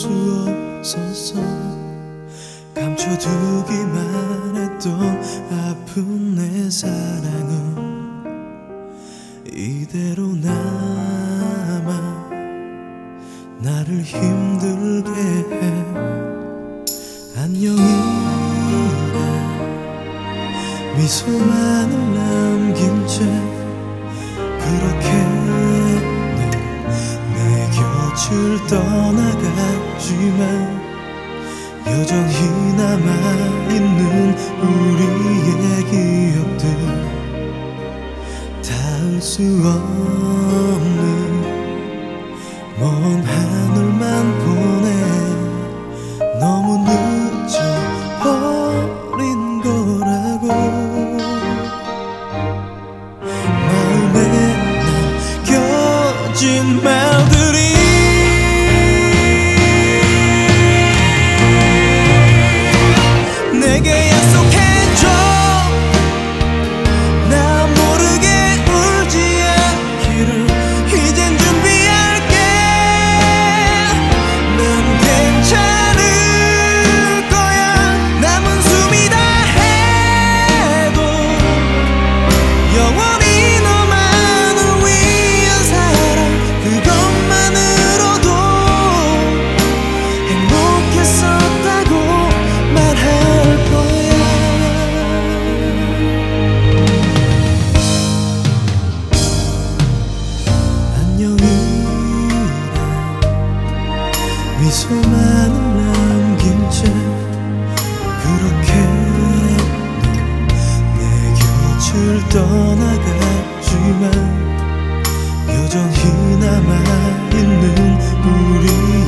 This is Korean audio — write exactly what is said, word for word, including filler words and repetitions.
수 없어서 감춰두기만 했던 아픈 내 사랑은 이대로 남아 나를 힘들게 해. 안녕이란 미소만을 남긴 채 그렇게 넌 내 곁을 떠나갔지만 여전히 남아있는 우리의 기억들 닿을 수 없는 먼 하늘만 보내. 너무 늦어버린 거라고 마음에 남겨진 말들이 내게 약속해줘. 나 모르게 울지 않기를 이젠 준비할게. 난 괜찮을 거야. 남은 숨이 다 해도 영원히 너만을 위한 사랑 그것만으로도 행복했었다고 말할 거야. 안녕이란 미소만을 남긴 채 그렇게 넌 내 곁을 떠나갔지만 여전히 남아있는 우리